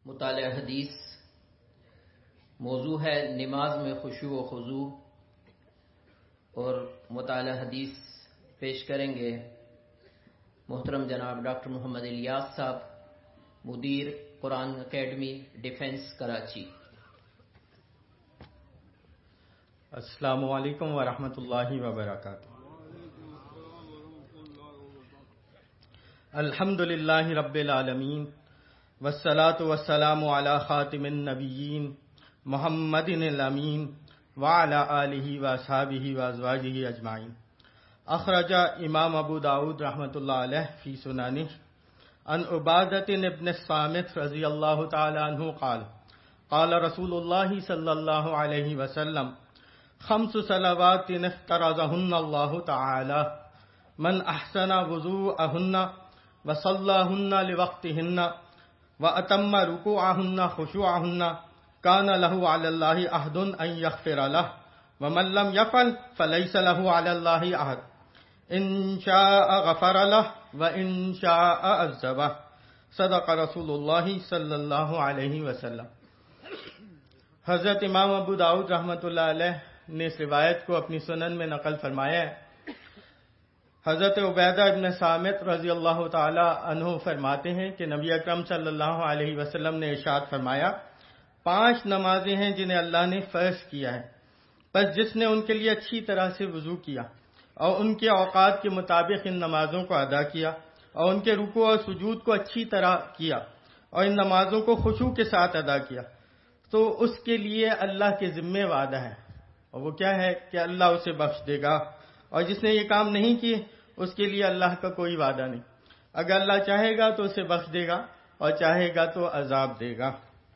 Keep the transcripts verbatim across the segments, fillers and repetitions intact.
مطالعہ حدیث موضوع ہے نماز میں خشوع و خضوع، اور مطالعہ حدیث پیش کریں گے محترم جناب ڈاکٹر محمد الیاس صاحب، مدیر قرآن اکیڈمی ڈیفنس کراچی۔ السلام علیکم ورحمۃ اللہ وبرکاتہ۔ الحمد للہ رب العالمین والصلاة والسلام علی خاتم النبیین محمد الامین وعلی آلہ واصحابہ وازواجہ اجمعین۔ اخرج امام ابو داود رحمۃ اللہ علیہ فی سننہ عن عبادۃ بن الصامت رضی اللہ تعالی عنہ قال قال رسول اللہ صلی اللہ علیہ وسلم خمس صلوات افترضہن اللہ تعالی من احسن وضوءہن وصلاہن لوقتہن واتم رکوعہن خشوعہن کان لہ علی اللہ عہد ان یغفر لہ ومن لم یفعل فلیس لہ علی اللہ عہد ان شاء غفر لہ وان شاء عذبہ۔ صدق رسول اللہ صلی اللہ علیہ وسلم۔ حضرت امام ابو داود رحمۃ اللہ علیہ نے اس روایت کو اپنی سنن میں نقل فرمایا ہے۔ حضرت عبیدہ ابن صامت رضی اللہ تعالی عنہ فرماتے ہیں کہ نبی اکرم صلی اللہ علیہ وسلم نے ارشاد فرمایا، پانچ نمازیں ہیں جنہیں اللہ نے فرض کیا ہے، بس جس نے ان کے لیے اچھی طرح سے وضو کیا اور ان کے اوقات کے مطابق ان نمازوں کو ادا کیا اور ان کے رکوع اور سجود کو اچھی طرح کیا اور ان نمازوں کو خشوع کے ساتھ ادا کیا، تو اس کے لیے اللہ کے ذمہ وعدہ ہے، اور وہ کیا ہے کہ اللہ اسے بخش دے گا، اور جس نے یہ کام نہیں کیے اس کے لیے اللہ کا کوئی وعدہ نہیں۔ اگر اللہ چاہے گا تو اسے بخش دے گا اور چاہے گا تو عذاب دے گا۔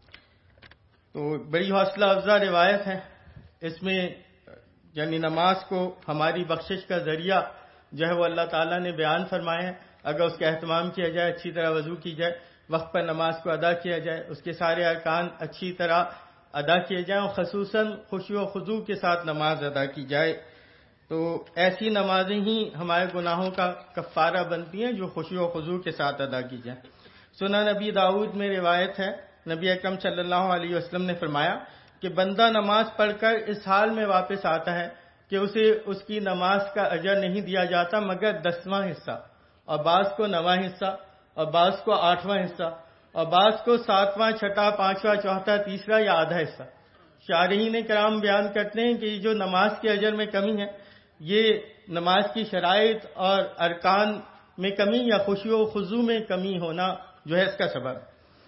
تو بڑی حوصلہ افزا روایت ہے، اس میں یعنی نماز کو ہماری بخشش کا ذریعہ جو ہے وہ اللہ تعالیٰ نے بیان فرمایا ہے۔ اگر اس کا اہتمام کیا جائے، اچھی طرح وضو کی جائے، وقت پر نماز کو ادا کیا جائے، اس کے سارے ارکان اچھی طرح ادا کیے جائیں اور خصوصاً خشوع و خضوع کے ساتھ نماز ادا کی جائے، تو ایسی نمازیں ہی ہمارے گناہوں کا کفارہ بنتی ہیں جو خشوع و خضوع کے ساتھ ادا کی جائیں۔ سنن نبی داؤد میں روایت ہے، نبی اکرم صلی اللہ علیہ وسلم نے فرمایا کہ بندہ نماز پڑھ کر اس حال میں واپس آتا ہے کہ اسے اس کی نماز کا اجر نہیں دیا جاتا مگر دسواں حصہ، اور بعض کو نواں حصہ، اور بعض کو آٹھواں حصہ، اور بعض کو ساتواں، چھٹا، پانچواں، چوتھا، تیسرا یا آدھا حصہ۔ شارحین کرام بیان کرتے ہیں کہ یہ جو نماز کے اجر میں کمی ہے، یہ نماز کی شرائط اور ارکان میں کمی یا خشوع و خضوع میں کمی ہونا جو ہے اس کا سبب۔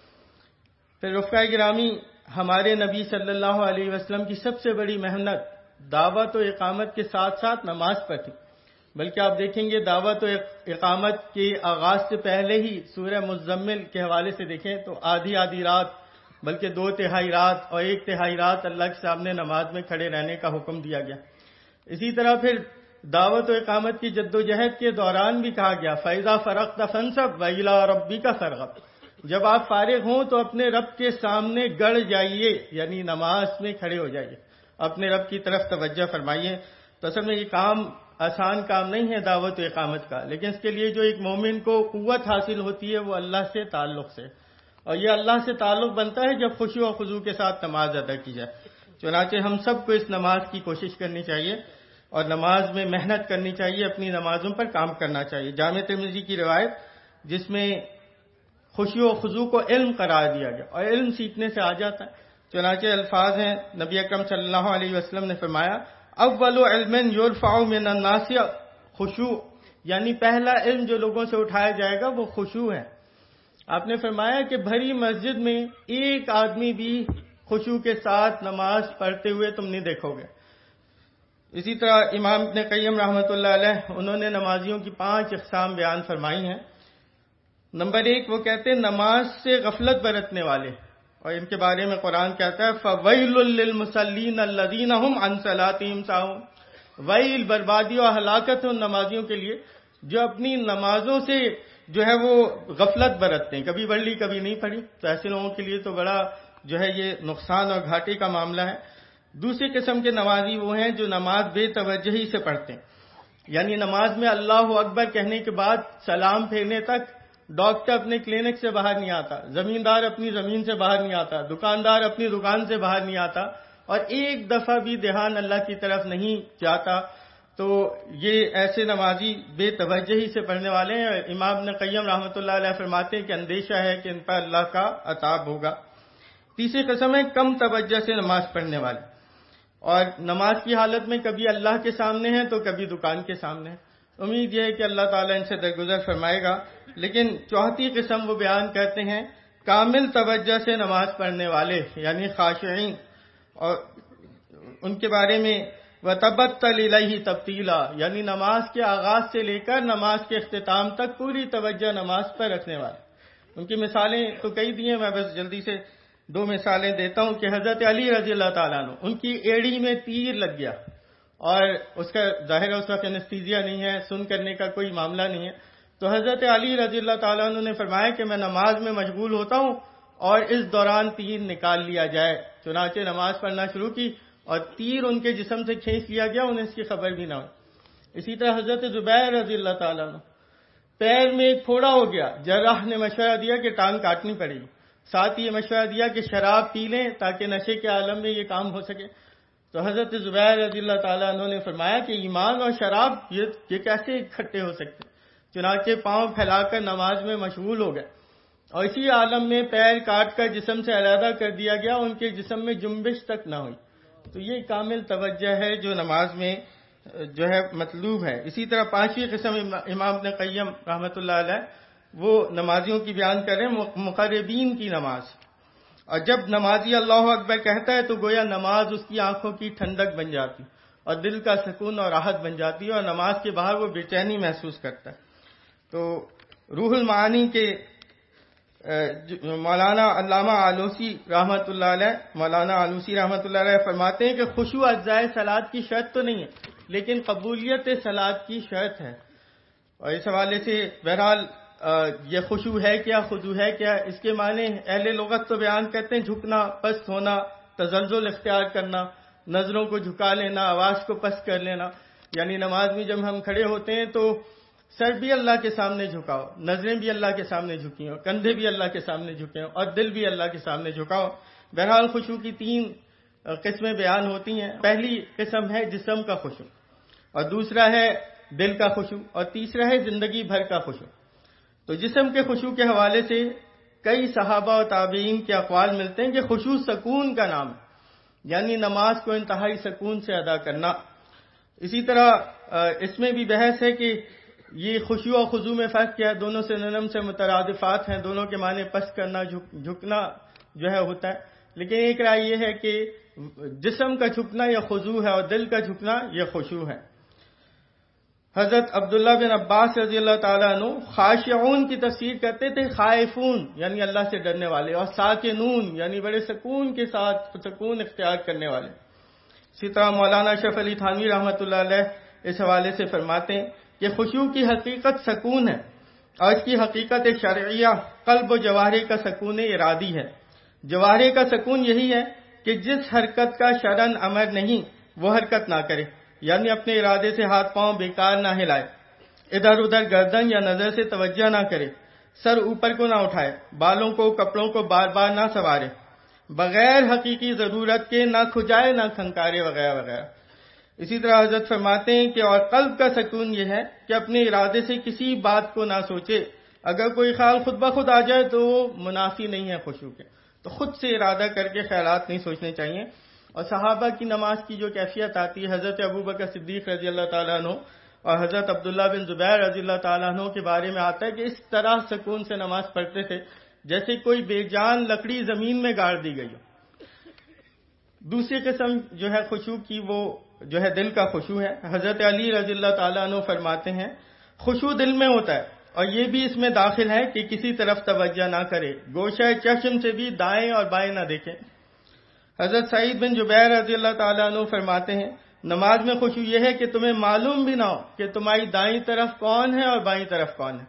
پھر رفقائے گرامی، ہمارے نبی صلی اللہ علیہ وسلم کی سب سے بڑی محنت دعوت و اقامت کے ساتھ ساتھ نماز پر تھی، بلکہ آپ دیکھیں گے دعوت و اقامت کے آغاز سے پہلے ہی سورہ مزمل کے حوالے سے دیکھیں تو آدھی آدھی رات بلکہ دو تہائی رات اور ایک تہائی رات اللہ کے سامنے نماز میں کھڑے رہنے کا حکم دیا گیا۔ اسی طرح پھر دعوت و اقامت کی جد و جہد کے دوران بھی کہا گیا فَإِذَا فَرَغْتَ فَانْصَبْ وَإِلَىٰ رَبِّكَ فَارْغَب، جب آپ فارغ ہوں تو اپنے رب کے سامنے گڑ جائیے، یعنی نماز میں کھڑے ہو جائیے، اپنے رب کی طرف توجہ فرمائیے۔ تو اصل میں یہ کام آسان کام نہیں ہے دعوت و اقامت کا، لیکن اس کے لیے جو ایک مومن کو قوت حاصل ہوتی ہے وہ اللہ سے تعلق سے، اور یہ اللہ سے تعلق بنتا ہے جب خشوع و خضوع کے ساتھ نماز ادا کی جائے۔ چنانچہ ہم سب کو اس نماز کی کوشش کرنی چاہیے اور نماز میں محنت کرنی چاہیے، اپنی نمازوں پر کام کرنا چاہیے۔ جامع ترمذی کی روایت جس میں خشوع و خضوع کو علم قرار دیا گیا اور علم سیکھنے سے آ جاتا ہے، چنانچہ الفاظ ہیں نبی اکرم صلی اللہ علیہ وسلم نے فرمایا اول علم یرفع من الناس خشوع، یعنی پہلا علم جو لوگوں سے اٹھایا جائے گا وہ خشوع ہے۔ آپ نے فرمایا کہ بھری مسجد میں ایک آدمی بھی خشوع کے ساتھ نماز پڑھتے ہوئے تم نہیں دیکھو گے۔ اسی طرح امام ابن قیم رحمۃ اللہ علیہ انہوں نے نمازیوں کی پانچ اقسام بیان فرمائی ہیں۔ نمبر ایک، وہ کہتے ہیں نماز سے غفلت برتنے والے، اور ان کے بارے میں قرآن کہتا ہے فَوَيْلٌ لِّلْمُصَلِّينَ الَّذِينَ هُمْ عَن صَلَاتِهِمْ سَاهُونَ، ویل بربادی اور ہلاکت ان نمازیوں کے لیے جو اپنی نمازوں سے جو ہے وہ غفلت برتتے ہیں، کبھی پڑھ لی کبھی نہیں پڑھی، تو ایسے لوگوں کے لیے تو بڑا جو ہے یہ نقصان اور گھاٹے کا معاملہ ہے۔ دوسری قسم کے نمازی وہ ہیں جو نماز بے توجہی سے پڑھتے ہیں، یعنی نماز میں اللہ اکبر کہنے کے بعد سلام پھیرنے تک ڈاکٹر اپنے کلینک سے باہر نہیں آتا، زمیندار اپنی زمین سے باہر نہیں آتا، دکاندار اپنی دکان سے باہر نہیں آتا، اور ایک دفعہ بھی دھیان اللہ کی طرف نہیں جاتا، تو یہ ایسے نمازی بے توجہی سے پڑھنے والے ہیں۔ امام ابن قیم رحمۃ اللہ علیہ فرماتے ہیں کہ اندیشہ ہے کہ ان پر اللہ کا عذاب ہوگا۔ تیسری قسم ہے کم توجہ سے نماز پڑھنے والے، اور نماز کی حالت میں کبھی اللہ کے سامنے ہیں تو کبھی دکان کے سامنے ہے۔ امید یہ ہے کہ اللہ تعالیٰ ان سے درگزر فرمائے گا۔ لیکن چوتھی قسم وہ بیان کرتے ہیں کامل توجہ سے نماز پڑھنے والے، یعنی خاشعین، اور ان کے بارے میں وَتَبَتَّلْ إِلَيْهِ تَبْتِيلًا، یعنی نماز کے آغاز سے لے کر نماز کے اختتام تک پوری توجہ نماز پر رکھنے والے۔ ان کی مثالیں تو کئی دی ہیں، میں بس جلدی سے دو مثالیں دیتا ہوں کہ حضرت علی رضی اللہ تعالیٰ عنہ، ان کی ایڑی میں تیر لگ گیا، اور اس کا ظاہر اس وقت انستھیزیا نہیں ہے، سن کرنے کا کوئی معاملہ نہیں ہے، تو حضرت علی رضی اللہ تعالیٰ عنہ نے فرمایا کہ میں نماز میں مشغول ہوتا ہوں اور اس دوران تیر نکال لیا جائے۔ چنانچہ نماز پڑھنا شروع کی اور تیر ان کے جسم سے کھینچ لیا گیا، انہیں اس کی خبر بھی نہ ہوئی۔ اسی طرح حضرت زبیر رضی اللہ تعالیٰ عنہ، پیر میں ایک پھوڑا ہو گیا، جراح نے مشورہ دیا کہ ٹانگ کاٹنی پڑے گی، ساتھ یہ مشورہ دیا کہ شراب پی لیں تاکہ نشے کے عالم میں یہ کام ہو سکے۔ تو حضرت زبیر رضی اللہ تعالیٰ عنہ نے فرمایا کہ ایمان اور شراب یہ یہ کیسے اکٹھے ہو سکتے؟ چنانچہ پاؤں پھیلا کر نماز میں مشغول ہو گئے، اور اسی عالم میں پیر کاٹ کر جسم سے علیحدہ کر دیا گیا، ان کے جسم میں جنبش تک نہ ہوئی۔ تو یہ کامل توجہ ہے جو نماز میں جو ہے مطلوب ہے۔ اسی طرح پانچویں قسم امام ابن قیم رحمۃ اللہ علیہ وہ نمازیوں کی بیان کریں، مقربین کی نماز، اور جب نمازی اللہ اکبر کہتا ہے تو گویا نماز اس کی آنکھوں کی ٹھنڈک بن جاتی اور دل کا سکون اور راحت بن جاتی ہے، اور نماز کے باہر وہ بے چینی محسوس کرتا ہے۔ تو روح المعانی کے مولانا علامہ آلوسی رحمۃ اللہ علیہ مولانا آلوسی رحمۃ اللہ علیہ فرماتے ہیں کہ خشوع اجزائے صلاۃ کی شرط تو نہیں ہے، لیکن قبولیت صلاۃ کی شرط ہے۔ اور اس حوالے سے بہرحال یہ خشوع ہے کیا، خضوع ہے کیا، اس کے معنی اہل لغت تو بیان کرتے ہیں جھکنا، پست ہونا، تزلزل اختیار کرنا، نظروں کو جھکا لینا، آواز کو پست کر لینا، یعنی نماز میں جب ہم کھڑے ہوتے ہیں تو سر بھی اللہ کے سامنے جھکاؤ، نظریں بھی اللہ کے سامنے جھکی ہوں، کندھے بھی اللہ کے سامنے جھکے ہوں، اور دل بھی اللہ کے سامنے جھکاؤ۔ بہرحال خشوع کی تین قسمیں بیان ہوتی ہیں۔ پہلی قسم ہے جسم کا خشوع، اور دوسرا ہے دل کا خشوع، اور تیسرا ہے زندگی بھر کا خشوع۔ تو جسم کے خشوع کے حوالے سے کئی صحابہ و تابعین کے اقوال ملتے ہیں کہ خشوع سکون کا نام ہے، یعنی نماز کو انتہائی سکون سے ادا کرنا۔ اسی طرح اس میں بھی بحث ہے کہ یہ خشوع و خضوع میں فرق کیا ہے، دونوں سنونم سے مترادفات ہیں، دونوں کے معنی پست کرنا، جھکنا جو ہے ہوتا ہے، لیکن ایک رائے یہ ہے کہ جسم کا جھکنا یہ خضوع ہے اور دل کا جھکنا یہ خشوع ہے۔ حضرت عبداللہ بن عباس رضی اللہ تعالیٰ عنہ خاشعون کی تفسیر کرتے تھے خائفون یعنی اللہ سے ڈرنے والے، اور ساکنون یعنی بڑے سکون کے ساتھ سکون اختیار کرنے والے۔ اسی طرح مولانا اشرف علی تھانوی رحمۃ اللہ علیہ اس حوالے سے فرماتے ہیں کہ خشوع کی حقیقت سکون ہے، اور اس کی حقیقت شرعیہ قلب و جوارے کا سکون ارادی ہے۔ جوارے کا سکون یہی ہے کہ جس حرکت کا شرعن امر نہیں وہ حرکت نہ کرے، یعنی اپنے ارادے سے ہاتھ پاؤں بیکار نہ ہلائے، ادھر ادھر گردن یا نظر سے توجہ نہ کرے، سر اوپر کو نہ اٹھائے، بالوں کو کپڑوں کو بار بار نہ سنوارے، بغیر حقیقی ضرورت کے نہ کھجائے نہ کھنکارے وغیرہ وغیرہ۔ اسی طرح حضرت فرماتے ہیں کہ اور قلب کا سکون یہ ہے کہ اپنے ارادے سے کسی بات کو نہ سوچے، اگر کوئی خیال خود بخود آ جائے تو وہ منافی نہیں ہے خشوع کے، تو خود سے ارادہ کر کے خیالات نہیں سوچنے چاہیے۔ اور صحابہ کی نماز کی جو کیفیت آتی ہے، حضرت ابوبکر صدیق رضی اللہ تعالیٰ عنہ اور حضرت عبداللہ بن زبیر رضی اللہ تعالیٰ عنہ کے بارے میں آتا ہے کہ اس طرح سکون سے نماز پڑھتے تھے جیسے کوئی بے جان لکڑی زمین میں گاڑ دی گئی ہو۔ دوسری قسم جو ہے خشوع کی وہ جو ہے دل کا خشوع ہے۔ حضرت علی رضی اللہ تعالیٰ عنہ فرماتے ہیں خشوع دل میں ہوتا ہے، اور یہ بھی اس میں داخل ہے کہ کسی طرف توجہ نہ کرے، گوشہ چشم سے بھی دائیں اور بائیں نہ دیکھیں۔ حضرت سعید بن جبیر رضی اللہ تعالیٰ عنہ فرماتے ہیں نماز میں خشوع یہ ہے کہ تمہیں معلوم بھی نہ ہو کہ تمہاری دائیں طرف کون ہے اور بائیں طرف کون ہے۔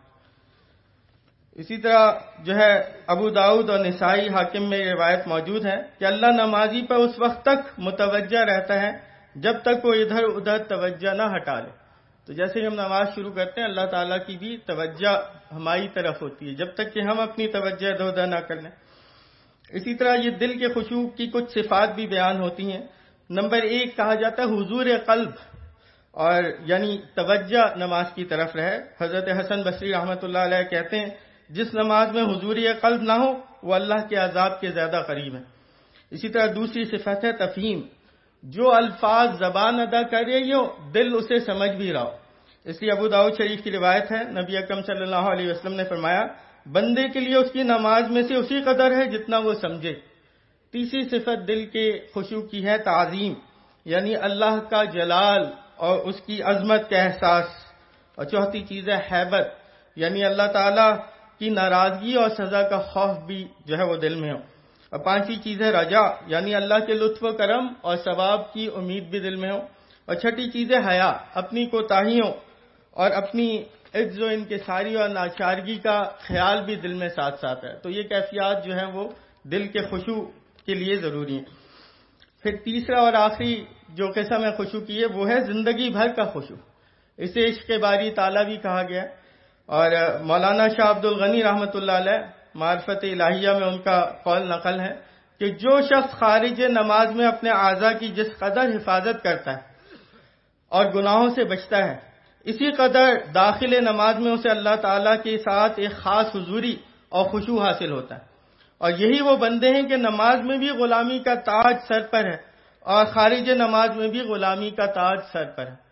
اسی طرح جو ہے ابو داؤد اور نسائی حاکم میں یہ روایت موجود ہے کہ اللہ نمازی پر اس وقت تک متوجہ رہتا ہے جب تک وہ ادھر ادھر توجہ نہ ہٹا لے۔ تو جیسے ہی ہم نماز شروع کرتے ہیں اللہ تعالیٰ کی بھی توجہ ہماری طرف ہوتی ہے جب تک کہ ہم اپنی توجہ ادھر ادھر نہ کر لیں۔ اسی طرح یہ دل کے خشوع کی کچھ صفات بھی بیان ہوتی ہیں۔ نمبر ایک کہا جاتا ہے حضور قلب، اور یعنی توجہ نماز کی طرف رہے۔ حضرت حسن بصری رحمۃ اللہ علیہ کہتے ہیں جس نماز میں حضور قلب نہ ہو وہ اللہ کے عذاب کے زیادہ قریب ہے۔ اسی طرح دوسری صفت ہے تفہیم، جو الفاظ زبان ادا کر رہی ہو دل اسے سمجھ بھی رہا ہو۔ اس لیے ابو داؤد شریف کی روایت ہے، نبی اکرم صلی اللہ علیہ وسلم نے فرمایا بندے کے لیے اس کی نماز میں سے اسی قدر ہے جتنا وہ سمجھے۔ تیسری صفت دل کے خشوع کی ہے تعظیم، یعنی اللہ کا جلال اور اس کی عظمت کا احساس۔ اور چوتھی چیز ہے ہیبت، یعنی اللہ تعالیٰ کی ناراضگی اور سزا کا خوف بھی جو ہے وہ دل میں ہو۔ اور پانچویں چیز ہے رجا، یعنی اللہ کے لطف و کرم اور ثواب کی امید بھی دل میں ہو۔ اور چھٹی چیز ہے حیا، اپنی کوتاہیوں اور اپنی عجز و انکساری اور ناچارگی کا خیال بھی دل میں ساتھ ساتھ ہے۔ تو یہ کیفیات جو ہیں وہ دل کے خشوع کے لیے ضروری ہیں۔ پھر تیسرا اور آخری جو قسم ہے خشوع کی ہے وہ ہے زندگی بھر کا خشوع، اسے عشق باری تعالیٰ بھی کہا گیا۔ اور مولانا شاہ عبد الغنی رحمۃ اللہ علیہ معرفت الہیہ میں ان کا قول نقل ہے کہ جو شخص خارج نماز میں اپنے اعضاء کی جس قدر حفاظت کرتا ہے اور گناہوں سے بچتا ہے، اسی قدر داخل نماز میں اسے اللہ تعالیٰ کے ساتھ ایک خاص حضوری اور خشوع حاصل ہوتا ہے۔ اور یہی وہ بندے ہیں کہ نماز میں بھی غلامی کا تاج سر پر ہے اور خارج نماز میں بھی غلامی کا تاج سر پر ہے۔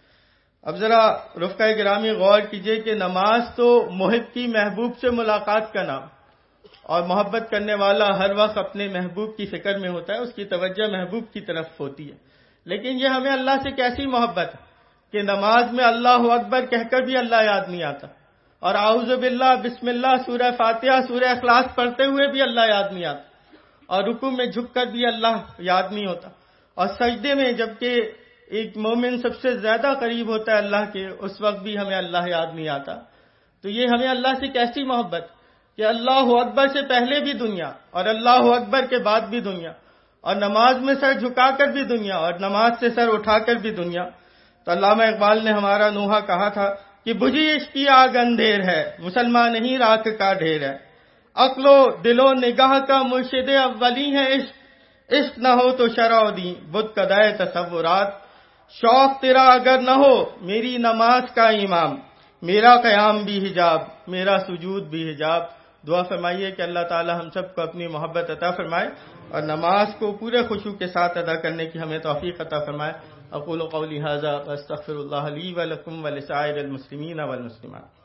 اب ذرا رفقہ گرامی غور کیجئے کہ نماز تو محب کی محبوب سے ملاقات کا نام، اور محبت کرنے والا ہر وقت اپنے محبوب کی فکر میں ہوتا ہے، اس کی توجہ محبوب کی طرف ہوتی ہے۔ لیکن یہ ہمیں اللہ سے کیسی محبت ہے کہ نماز میں اللہ اکبر کہہ کر بھی اللہ یاد نہیں آتا، اور اعوذ باللہ بسم اللہ سورہ فاتحہ سورہ اخلاص پڑھتے ہوئے بھی اللہ یاد نہیں آتا، اور رکوع میں جھک کر بھی اللہ یاد نہیں ہوتا، اور سجدے میں جبکہ ایک مومن سب سے زیادہ قریب ہوتا ہے اللہ کے اس وقت بھی ہمیں اللہ یاد نہیں آتا۔ تو یہ ہمیں اللہ سے کیسی محبت کہ اللہ اکبر سے پہلے بھی دنیا اور اللہ اکبر کے بعد بھی دنیا، اور نماز میں سر جھکا کر بھی دنیا اور نماز سے سر اٹھا کر بھی دنیا۔ تو علامہ اقبال نے ہمارا نوحہ کہا تھا کہ بجھی عشق کی آگ اندھیر ہے، مسلمان نہیں راکھ کا ڈھیر ہے، عقل و دل و نگاہ کا مرشد اولی ہے عشق، عشق نہ ہو تو شرع و دین بت قدائے تصورات، شوق تیرا اگر نہ ہو میری نماز کا امام، میرا قیام بھی حجاب میرا سجود بھی حجاب۔ دعا فرمائیے کہ اللہ تعالی ہم سب کو اپنی محبت عطا فرمائے اور نماز کو پورے خشوع کے ساتھ ادا کرنے کی ہمیں توفیق عطا فرمائے۔ اقول قولی ھذا واستغفر اللہ لی ولکم ولسائر المسلمین والمسلمات۔